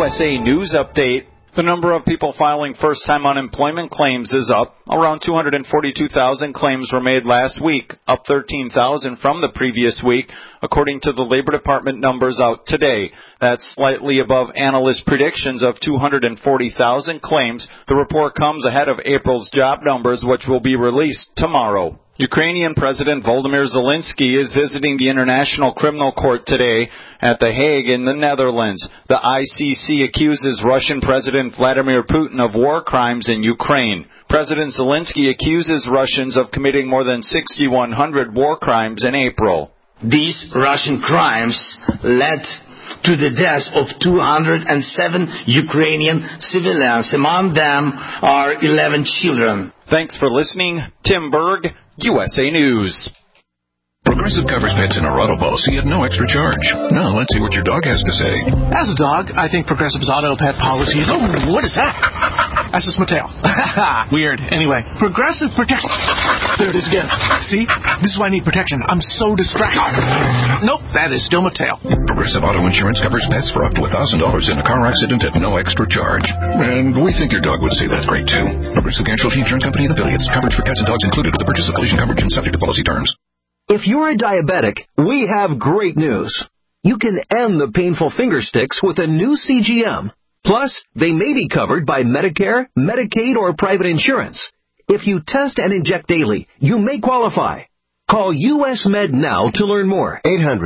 USA News Update. The number of people filing first-time unemployment claims is up. Around 242,000 claims were made last week, up 13,000 from the previous week, according to the Labor Department numbers out today. That's slightly above analyst predictions of 240,000 claims. The report comes ahead of April's job numbers, which will be released tomorrow. Ukrainian President Volodymyr Zelensky is visiting the International Criminal Court today at The Hague in the Netherlands. The ICC accuses Russian President Vladimir Putin of war crimes in Ukraine. President Zelensky accuses Russians of committing more than 6,100 war crimes in April. These Russian crimes led to the deaths of 207 Ukrainian civilians. Among them are 11 children. Thanks for listening. Tim Berg, USA News. Progressive covers pets in our auto policy at no extra charge. Now, let's see what your dog has to say. As a dog, I think Progressive's auto pet policies... Oh, what is that? That's just my tail. Weird. Anyway, Progressive protects... There it is again. See? This is why I need protection. I'm so distracted. Nope, that is still my tail. Progressive Auto Insurance covers pets for up to $1,000 in a car accident at no extra charge. And we think your dog would say that's great, too. Progressive Casualty Insurance Company and affiliates. Coverage for cats and dogs included with the purchase of collision coverage and subject to policy terms. If you're a diabetic, we have great news. You can end the painful finger sticks with a new CGM. Plus, they may be covered by Medicare, Medicaid, or private insurance. If you test and inject daily, you may qualify. Call US Med now to learn more.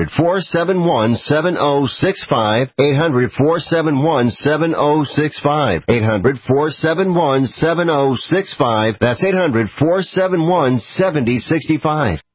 800-471-7065. 800-471-7065. 800-471-7065. That's 800-471-7065.